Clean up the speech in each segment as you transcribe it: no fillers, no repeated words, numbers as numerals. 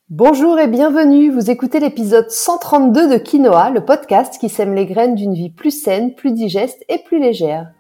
Bonjour et bienvenue, vous écoutez l'épisode 132 de Quinoa, le podcast qui sème les graines d'une vie plus saine, plus digeste et plus légère.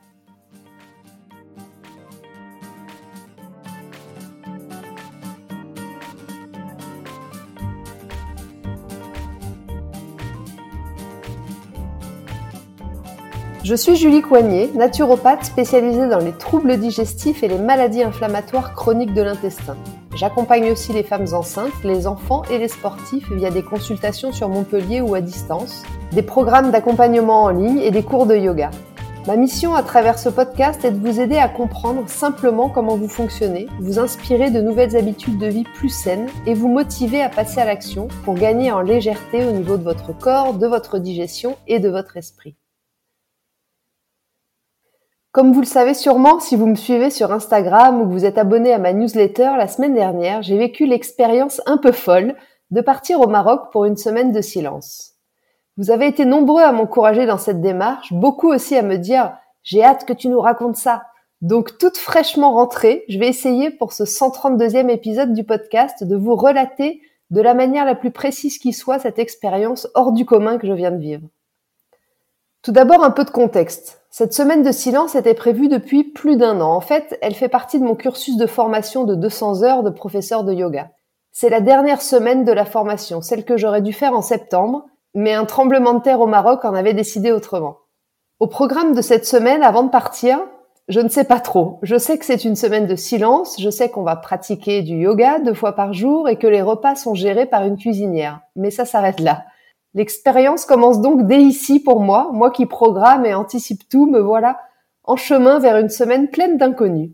Je suis Julie Coignet, naturopathe spécialisée dans les troubles digestifs et les maladies inflammatoires chroniques de l'intestin. J'accompagne aussi les femmes enceintes, les enfants et les sportifs via des consultations sur Montpellier ou à distance, des programmes d'accompagnement en ligne et des cours de yoga. Ma mission à travers ce podcast est de vous aider à comprendre simplement comment vous fonctionnez, vous inspirer de nouvelles habitudes de vie plus saines et vous motiver à passer à l'action pour gagner en légèreté au niveau de votre corps, de votre digestion et de votre esprit. Comme vous le savez sûrement, si vous me suivez sur Instagram ou que vous êtes abonné à ma newsletter, la semaine dernière, j'ai vécu l'expérience un peu folle de partir au Maroc pour une semaine de silence. Vous avez été nombreux à m'encourager dans cette démarche, beaucoup aussi à me dire « j'ai hâte que tu nous racontes ça ». Donc toute fraîchement rentrée, je vais essayer pour ce 132e épisode du podcast de vous relater de la manière la plus précise qui soit cette expérience hors du commun que je viens de vivre. Tout d'abord, un peu de contexte. Cette semaine de silence était prévue depuis plus d'1 an. En fait, elle fait partie de mon cursus de formation de 200 heures de professeur de yoga. C'est la dernière semaine de la formation, celle que j'aurais dû faire en septembre, mais un tremblement de terre au Maroc en avait décidé autrement. Au programme de cette semaine, avant de partir, je ne sais pas trop. Je sais que c'est une semaine de silence, je sais qu'on va pratiquer du yoga 2 fois par jour et que les repas sont gérés par une cuisinière. Mais ça s'arrête là. L'expérience commence donc dès ici pour moi qui programme et anticipe tout, me voilà en chemin vers une semaine pleine d'inconnus.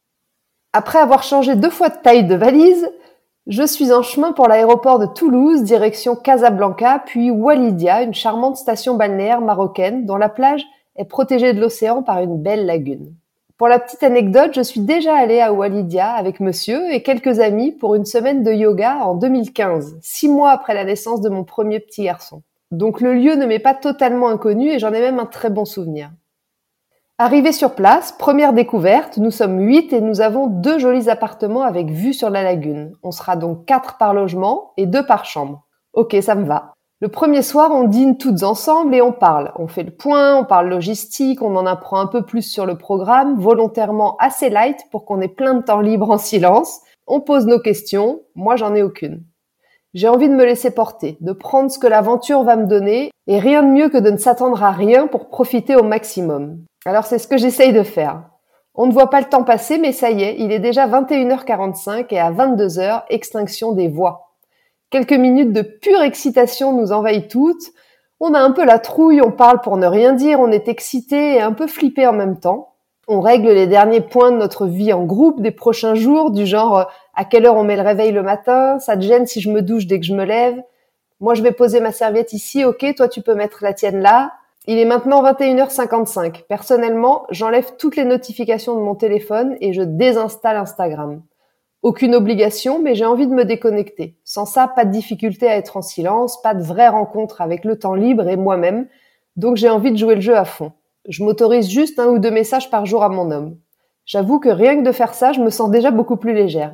Après avoir changé 2 fois de taille de valise, je suis en chemin pour l'aéroport de Toulouse, direction Casablanca, puis Walidia, une charmante station balnéaire marocaine dont la plage est protégée de l'océan par une belle lagune. Pour la petite anecdote, je suis déjà allée à Walidia avec monsieur et quelques amis pour une semaine de yoga en 2015, 6 mois après la naissance de mon premier petit garçon. Donc le lieu ne m'est pas totalement inconnu et j'en ai même un très bon souvenir. Arrivés sur place, première découverte, nous sommes 8 et nous avons 2 jolis appartements avec vue sur la lagune. On sera donc 4 par logement et 2 par chambre. Ok, ça me va. Le premier soir, on dîne toutes ensemble et on parle. On fait le point, on parle logistique, on en apprend un peu plus sur le programme, volontairement assez light pour qu'on ait plein de temps libre en silence. On pose nos questions, moi j'en ai aucune. J'ai envie de me laisser porter, de prendre ce que l'aventure va me donner et rien de mieux que de ne s'attendre à rien pour profiter au maximum. Alors c'est ce que j'essaye de faire. On ne voit pas le temps passer mais ça y est, il est déjà 21h45 et à 22h, extinction des voix. Quelques minutes de pure excitation nous envahissent toutes. On a un peu la trouille, on parle pour ne rien dire, on est excité et un peu flippé en même temps. On règle les derniers points de notre vie en groupe des prochains jours, du genre à quelle heure on met le réveil le matin, ça te gêne si je me douche dès que je me lève. Moi je vais poser ma serviette ici, ok, toi tu peux mettre la tienne là. Il est maintenant 21h55. Personnellement, j'enlève toutes les notifications de mon téléphone et je désinstalle Instagram. Aucune obligation, mais j'ai envie de me déconnecter. Sans ça, pas de difficulté à être en silence, pas de vraie rencontre avec le temps libre et moi-même. Donc j'ai envie de jouer le jeu à fond. Je m'autorise juste 1 ou 2 messages par jour à mon homme. J'avoue que rien que de faire ça, je me sens déjà beaucoup plus légère.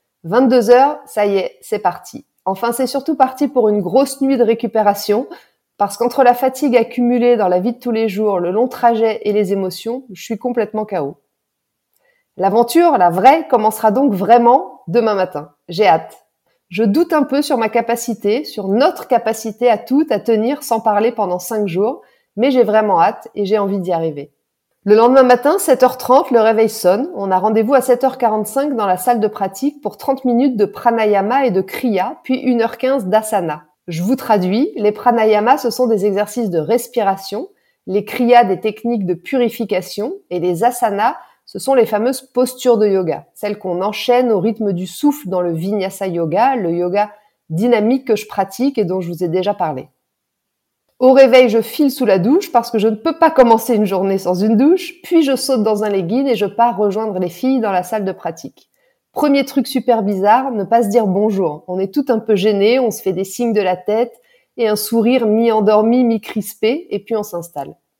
22h, ça y est, c'est parti. Enfin, c'est surtout parti pour une grosse nuit de récupération, parce qu'entre la fatigue accumulée dans la vie de tous les jours, le long trajet et les émotions, je suis complètement KO. L'aventure, la vraie, commencera donc vraiment demain matin. J'ai hâte. Je doute un peu sur ma capacité, sur notre capacité à toutes à tenir sans parler pendant 5 jours, mais j'ai vraiment hâte et j'ai envie d'y arriver. Le lendemain matin, 7h30, le réveil sonne. On a rendez-vous à 7h45 dans la salle de pratique pour 30 minutes de pranayama et de kriya, puis 1h15 d'asana. Je vous traduis. Les pranayamas, ce sont des exercices de respiration, les kriyas des techniques de purification et les asanas, ce sont les fameuses postures de yoga, celles qu'on enchaîne au rythme du souffle dans le Vinyasa Yoga, le yoga dynamique que je pratique et dont je vous ai déjà parlé. Au réveil, je file sous la douche parce que je ne peux pas commencer une journée sans une douche, puis je saute dans un legging et je pars rejoindre les filles dans la salle de pratique. Premier truc super bizarre, ne pas se dire bonjour. On est tout un peu gêné, on se fait des signes de la tête et un sourire mi-endormi, mi-crispé, et puis on s'installe.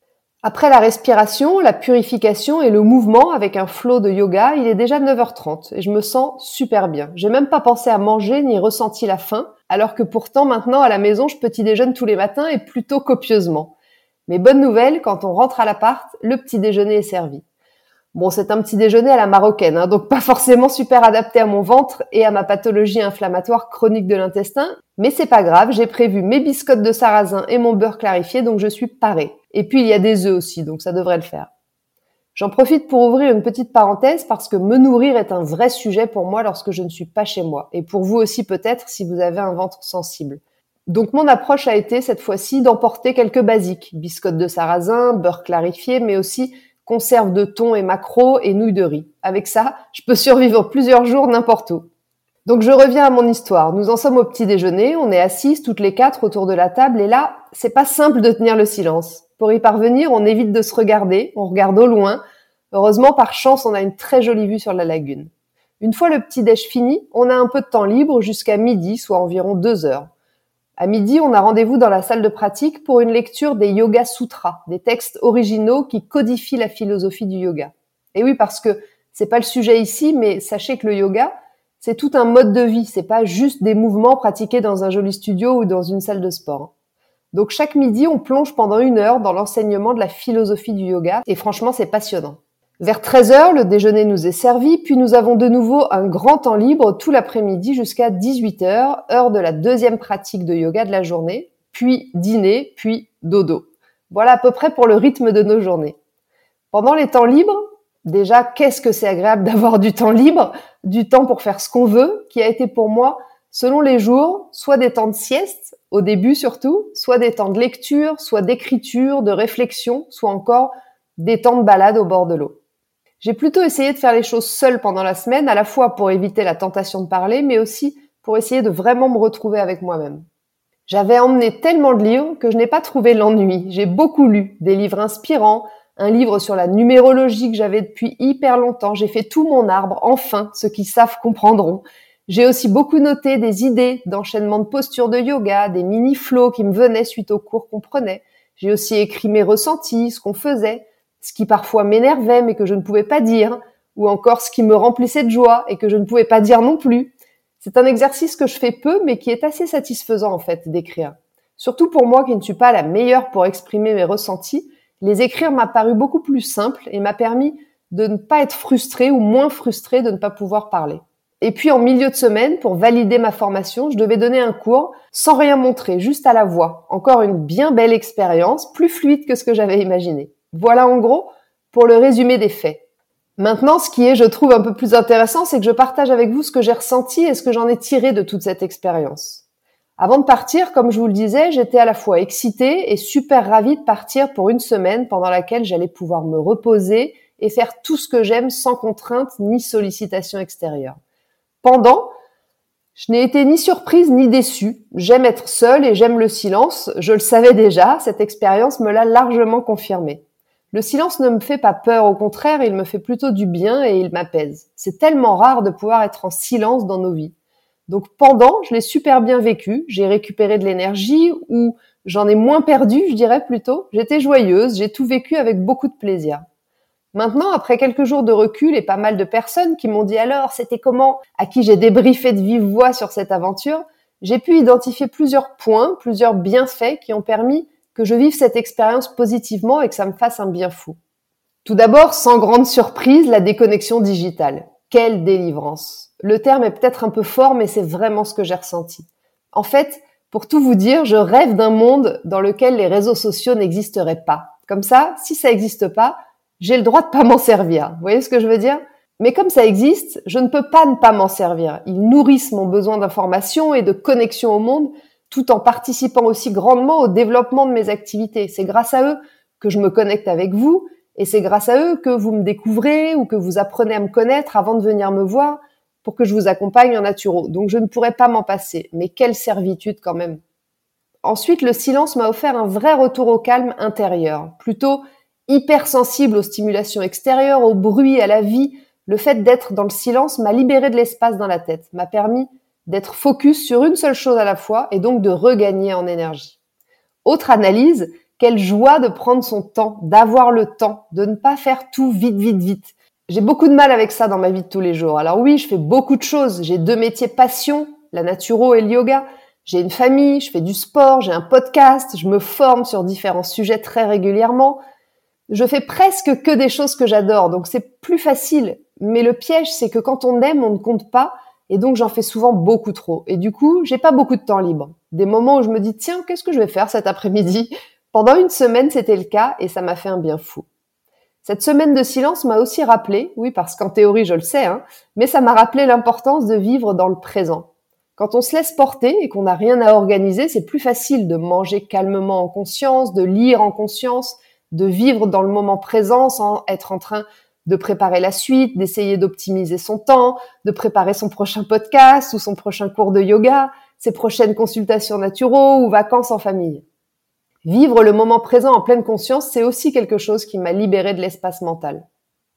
Après la respiration, la purification et le mouvement avec un flow de yoga, il est déjà 9h30 et je me sens super bien. J'ai même pas pensé à manger ni ressenti la faim, alors que pourtant maintenant à la maison, je petit déjeune tous les matins et plutôt copieusement. Mais bonne nouvelle, quand on rentre à l'appart, le petit déjeuner est servi. Bon, c'est un petit déjeuner à la marocaine, donc pas forcément super adapté à mon ventre et à ma pathologie inflammatoire chronique de l'intestin, mais c'est pas grave, j'ai prévu mes biscottes de sarrasin et mon beurre clarifié, donc je suis parée. Et puis il y a des œufs aussi, donc ça devrait le faire. J'en profite pour ouvrir une petite parenthèse parce que me nourrir est un vrai sujet pour moi lorsque je ne suis pas chez moi, et pour vous aussi peut-être si vous avez un ventre sensible. Donc mon approche a été cette fois-ci d'emporter quelques basiques, biscottes de sarrasin, beurre clarifié, mais aussi conserve de thon et maquereau et nouilles de riz. Avec ça, je peux survivre plusieurs jours n'importe où. Donc je reviens à mon histoire. Nous en sommes au petit déjeuner, on est assises toutes les quatre autour de la table et là, c'est pas simple de tenir le silence. Pour y parvenir, on évite de se regarder, on regarde au loin. Heureusement, par chance, on a une très jolie vue sur la lagune. Une fois le petit déj fini, on a un peu de temps libre jusqu'à midi, soit environ 2 heures. À midi, on a rendez-vous dans la salle de pratique pour une lecture des Yoga Sutras, des textes originaux qui codifient la philosophie du yoga. Et oui, parce que c'est pas le sujet ici, mais sachez que le yoga, c'est tout un mode de vie, c'est pas juste des mouvements pratiqués dans un joli studio ou dans une salle de sport. Donc chaque midi, on plonge pendant 1 heure dans l'enseignement de la philosophie du yoga, et franchement, c'est passionnant. Vers 13h, le déjeuner nous est servi, puis nous avons de nouveau un grand temps libre tout l'après-midi jusqu'à 18h, heure de la deuxième pratique de yoga de la journée, puis dîner, puis dodo. Voilà à peu près pour le rythme de nos journées. Pendant les temps libres, déjà, qu'est-ce que c'est agréable d'avoir du temps libre, du temps pour faire ce qu'on veut, qui a été pour moi, selon les jours, soit des temps de sieste, au début surtout, soit des temps de lecture, soit d'écriture, de réflexion, soit encore des temps de balade au bord de l'eau. J'ai plutôt essayé de faire les choses seule pendant la semaine, à la fois pour éviter la tentation de parler, mais aussi pour essayer de vraiment me retrouver avec moi-même. J'avais emmené tellement de livres que je n'ai pas trouvé l'ennui. J'ai beaucoup lu, des livres inspirants, un livre sur la numérologie que j'avais depuis hyper longtemps. J'ai fait tout mon arbre, enfin, ceux qui savent comprendront. J'ai aussi beaucoup noté des idées d'enchaînement de postures de yoga, des mini-flows qui me venaient suite aux cours qu'on prenait. J'ai aussi écrit mes ressentis, ce qu'on faisait, ce qui parfois m'énervait mais que je ne pouvais pas dire, ou encore ce qui me remplissait de joie et que je ne pouvais pas dire non plus. C'est un exercice que je fais peu mais qui est assez satisfaisant en fait d'écrire. Surtout pour moi qui ne suis pas la meilleure pour exprimer mes ressentis, les écrire m'a paru beaucoup plus simple et m'a permis de ne pas être frustrée ou moins frustrée de ne pas pouvoir parler. Et puis en milieu de semaine, pour valider ma formation, je devais donner un cours sans rien montrer, juste à la voix. Encore une bien belle expérience, plus fluide que ce que j'avais imaginé. Voilà en gros pour le résumé des faits. Maintenant, ce qui est, je trouve, un peu plus intéressant, c'est que je partage avec vous ce que j'ai ressenti et ce que j'en ai tiré de toute cette expérience. Avant de partir, comme je vous le disais, j'étais à la fois excitée et super ravie de partir pour une semaine pendant laquelle j'allais pouvoir me reposer et faire tout ce que j'aime sans contrainte ni sollicitation extérieure. Pendant, je n'ai été ni surprise ni déçue. J'aime être seule et j'aime le silence. Je le savais déjà, cette expérience me l'a largement confirmé. Le silence ne me fait pas peur, au contraire, il me fait plutôt du bien et il m'apaise. C'est tellement rare de pouvoir être en silence dans nos vies. Donc pendant, je l'ai super bien vécu, j'ai récupéré de l'énergie ou j'en ai moins perdu, je dirais plutôt. J'étais joyeuse, j'ai tout vécu avec beaucoup de plaisir. Maintenant, après quelques jours de recul et pas mal de personnes qui m'ont dit alors, c'était comment, à qui j'ai débriefé de vive voix sur cette aventure, j'ai pu identifier plusieurs points, plusieurs bienfaits qui ont permis que je vive cette expérience positivement et que ça me fasse un bien fou. Tout d'abord, sans grande surprise, la déconnexion digitale. Quelle délivrance! Le terme est peut-être un peu fort, mais c'est vraiment ce que j'ai ressenti. En fait, pour tout vous dire, je rêve d'un monde dans lequel les réseaux sociaux n'existeraient pas. Comme ça, si ça n'existe pas, j'ai le droit de pas m'en servir. Vous voyez ce que je veux dire? Mais comme ça existe, je ne peux pas ne pas m'en servir. Ils nourrissent mon besoin d'information et de connexion au monde, tout en participant aussi grandement au développement de mes activités. C'est grâce à eux que je me connecte avec vous, et c'est grâce à eux que vous me découvrez ou que vous apprenez à me connaître avant de venir me voir pour que je vous accompagne en naturo. Donc je ne pourrais pas m'en passer. Mais quelle servitude quand même. Ensuite, le silence m'a offert un vrai retour au calme intérieur, plutôt hypersensible aux stimulations extérieures, au bruit, à la vie. Le fait d'être dans le silence m'a libéré de l'espace dans la tête, m'a permis d'être focus sur une seule chose à la fois et donc de regagner en énergie. Autre analyse, Quelle joie de prendre son temps, d'avoir le temps, de ne pas faire tout vite, vite, vite. J'ai beaucoup de mal avec ça dans ma vie de tous les jours. Alors oui, je fais beaucoup de choses. J'ai 2 métiers passion, la naturo et le yoga. J'ai une famille, je fais du sport, j'ai un podcast, je me forme sur différents sujets très régulièrement. Je fais presque que des choses que j'adore, donc c'est plus facile. Mais le piège, c'est que quand on aime, on ne compte pas, et donc j'en fais souvent beaucoup trop. Et du coup, j'ai pas beaucoup de temps libre. Des moments où je me dis, tiens, qu'est-ce que je vais faire cet après-midi? Pendant une semaine, c'était le cas, et ça m'a fait un bien fou. Cette semaine de silence m'a aussi rappelé, oui, parce qu'en théorie, je le sais, mais ça m'a rappelé l'importance de vivre dans le présent. Quand on se laisse porter et qu'on n'a rien à organiser, c'est plus facile de manger calmement en conscience, de lire en conscience, de vivre dans le moment présent sans être en train de préparer la suite, d'essayer d'optimiser son temps, de préparer son prochain podcast ou son prochain cours de yoga, ses prochaines consultations naturaux ou vacances en famille. Vivre le moment présent en pleine conscience, c'est aussi quelque chose qui m'a libérée de l'espace mental.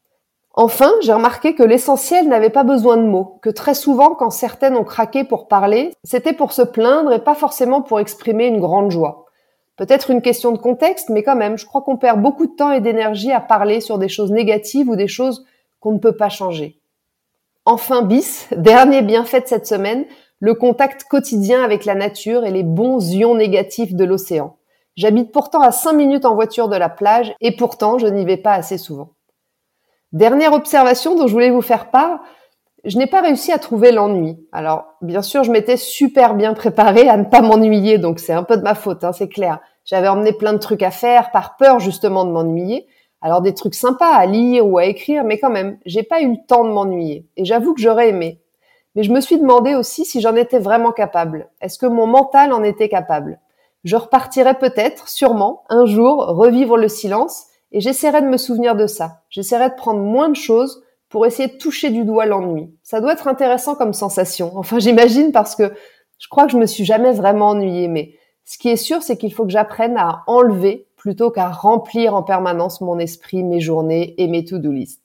Enfin, j'ai remarqué que l'essentiel n'avait pas besoin de mots, que très souvent, quand certaines ont craqué pour parler, c'était pour se plaindre et pas forcément pour exprimer une grande joie. Peut-être une question de contexte, mais quand même, je crois qu'on perd beaucoup de temps et d'énergie à parler sur des choses négatives ou des choses qu'on ne peut pas changer. Enfin, dernier bienfait de cette semaine, le contact quotidien avec la nature et les bons ions négatifs de l'océan. J'habite pourtant à 5 minutes en voiture de la plage et pourtant je n'y vais pas assez souvent. Dernière observation dont je voulais vous faire part, je n'ai pas réussi à trouver l'ennui. Alors, bien sûr, je m'étais super bien préparée à ne pas m'ennuyer, donc c'est un peu de ma faute, c'est clair. J'avais emmené plein de trucs à faire par peur justement de m'ennuyer. Alors des trucs sympas à lire ou à écrire, mais quand même, j'ai pas eu le temps de m'ennuyer. Et j'avoue que j'aurais aimé. Mais je me suis demandé aussi si j'en étais vraiment capable. Est-ce que mon mental en était capable? Je repartirai peut-être, sûrement, un jour, revivre le silence et j'essaierai de me souvenir de ça. J'essaierai de prendre moins de choses pour essayer de toucher du doigt l'ennui. Ça doit être intéressant comme sensation. Enfin, j'imagine parce que je crois que je me suis jamais vraiment ennuyée. Mais ce qui est sûr, c'est qu'il faut que j'apprenne à enlever plutôt qu'à remplir en permanence mon esprit, mes journées et mes to-do list.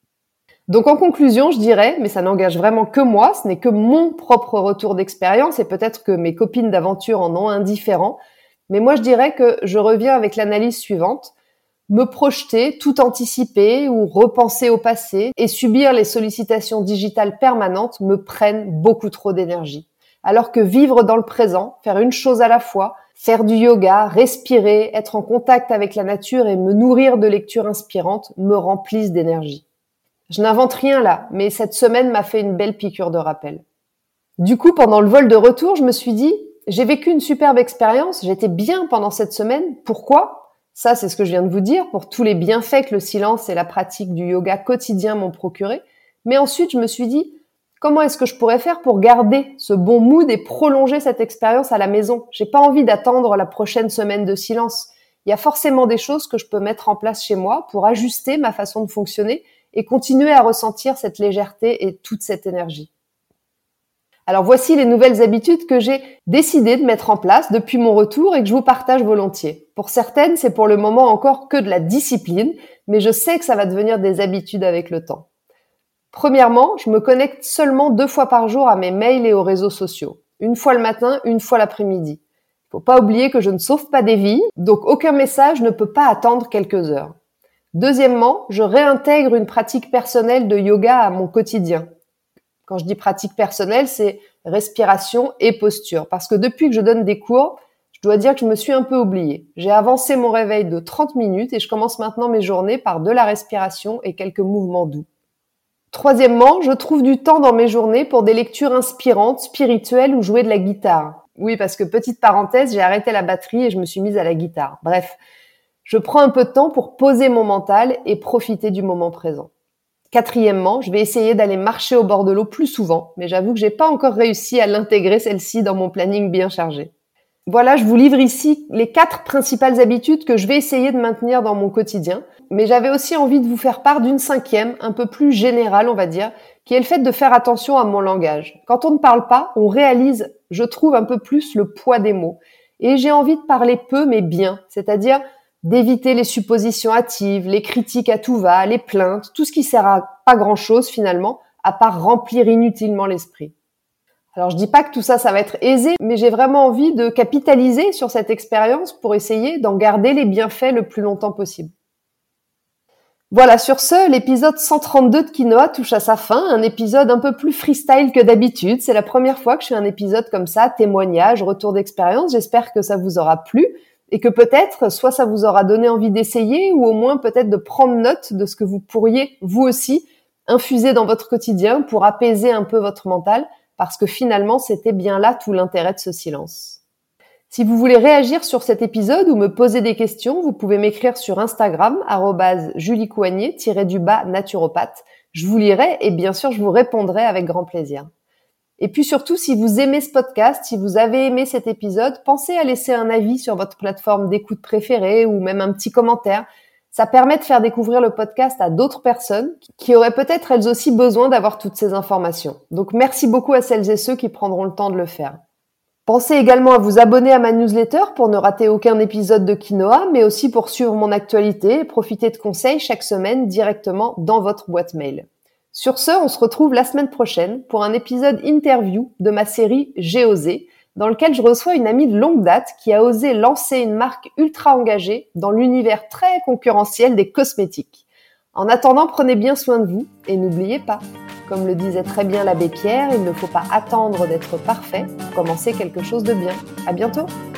Donc en conclusion, je dirais, mais ça n'engage vraiment que moi, ce n'est que mon propre retour d'expérience et peut-être que mes copines d'aventure en ont un différent, mais moi je dirais que je reviens avec l'analyse suivante: me projeter, tout anticiper ou repenser au passé et subir les sollicitations digitales permanentes me prennent beaucoup trop d'énergie. Alors que vivre dans le présent, faire une chose à la fois, faire du yoga, respirer, être en contact avec la nature et me nourrir de lectures inspirantes me remplissent d'énergie. Je n'invente rien là, mais cette semaine m'a fait une belle piqûre de rappel. Du coup, pendant le vol de retour, je me suis dit, j'ai vécu une superbe expérience, j'étais bien pendant cette semaine. Pourquoi? Ça, c'est ce que je viens de vous dire, pour tous les bienfaits que le silence et la pratique du yoga quotidien m'ont procuré. Mais ensuite, je me suis dit, comment est-ce que je pourrais faire pour garder ce bon mood et prolonger cette expérience à la maison? J'ai pas envie d'attendre la prochaine semaine de silence. Il y a forcément des choses que je peux mettre en place chez moi pour ajuster ma façon de fonctionner et continuer à ressentir cette légèreté et toute cette énergie. Alors voici les nouvelles habitudes que j'ai décidé de mettre en place depuis mon retour et que je vous partage volontiers. Pour certaines, c'est pour le moment encore que de la discipline, mais je sais que ça va devenir des habitudes avec le temps. Premièrement, je me connecte seulement 2 fois par jour à mes mails et aux réseaux sociaux. Une fois le matin, une fois l'après-midi. Il faut pas oublier que je ne sauve pas des vies, donc aucun message ne peut pas attendre quelques heures. Deuxièmement, je réintègre une pratique personnelle de yoga à mon quotidien. Quand je dis pratique personnelle, c'est respiration et posture. Parce que depuis que je donne des cours, je dois dire que je me suis un peu oubliée. J'ai avancé mon réveil de 30 minutes et je commence maintenant mes journées par de la respiration et quelques mouvements doux. Troisièmement, je trouve du temps dans mes journées pour des lectures inspirantes, spirituelles ou jouer de la guitare. Oui, parce que petite parenthèse, j'ai arrêté la batterie et je me suis mise à la guitare. Bref. Je prends un peu de temps pour poser mon mental et profiter du moment présent. Quatrièmement, je vais essayer d'aller marcher au bord de l'eau plus souvent, mais j'avoue que j'ai pas encore réussi à l'intégrer celle-ci dans mon planning bien chargé. Voilà, je vous livre ici les 4 principales habitudes que je vais essayer de maintenir dans mon quotidien, mais j'avais aussi envie de vous faire part d'une 5e, un peu plus générale, on va dire, qui est le fait de faire attention à mon langage. Quand on ne parle pas, on réalise, je trouve, un peu plus le poids des mots. Et j'ai envie de parler peu mais bien, c'est-à-dire d'éviter les suppositions hâtives, les critiques à tout va, les plaintes, tout ce qui sert à pas grand-chose finalement, à part remplir inutilement l'esprit. Alors je dis pas que tout ça, ça va être aisé, mais j'ai vraiment envie de capitaliser sur cette expérience pour essayer d'en garder les bienfaits le plus longtemps possible. Voilà, sur ce, l'épisode 132 de Quinoa touche à sa fin, un épisode un peu plus freestyle que d'habitude. C'est la première fois que je fais un épisode comme ça, témoignage, retour d'expérience. J'espère que ça vous aura plu et que peut-être, soit ça vous aura donné envie d'essayer ou au moins peut-être de prendre note de ce que vous pourriez, vous aussi, infuser dans votre quotidien pour apaiser un peu votre mental, parce que finalement, c'était bien là tout l'intérêt de ce silence. Si vous voulez réagir sur cet épisode ou me poser des questions, vous pouvez m'écrire sur Instagram, @juliecoignet-naturopathe. Je vous lirai et bien sûr, je vous répondrai avec grand plaisir. Et puis surtout, si vous aimez ce podcast, si vous avez aimé cet épisode, pensez à laisser un avis sur votre plateforme d'écoute préférée ou même un petit commentaire. Ça permet de faire découvrir le podcast à d'autres personnes qui auraient peut-être elles aussi besoin d'avoir toutes ces informations. Donc merci beaucoup à celles et ceux qui prendront le temps de le faire. Pensez également à vous abonner à ma newsletter pour ne rater aucun épisode de Quinoa, mais aussi pour suivre mon actualité et profiter de conseils chaque semaine directement dans votre boîte mail. Sur ce, on se retrouve la semaine prochaine pour un épisode interview de ma série J'ai osé, dans lequel je reçois une amie de longue date qui a osé lancer une marque ultra engagée dans l'univers très concurrentiel des cosmétiques. En attendant, prenez bien soin de vous et n'oubliez pas, comme le disait très bien l'abbé Pierre, il ne faut pas attendre d'être parfait pour commencer quelque chose de bien. À bientôt!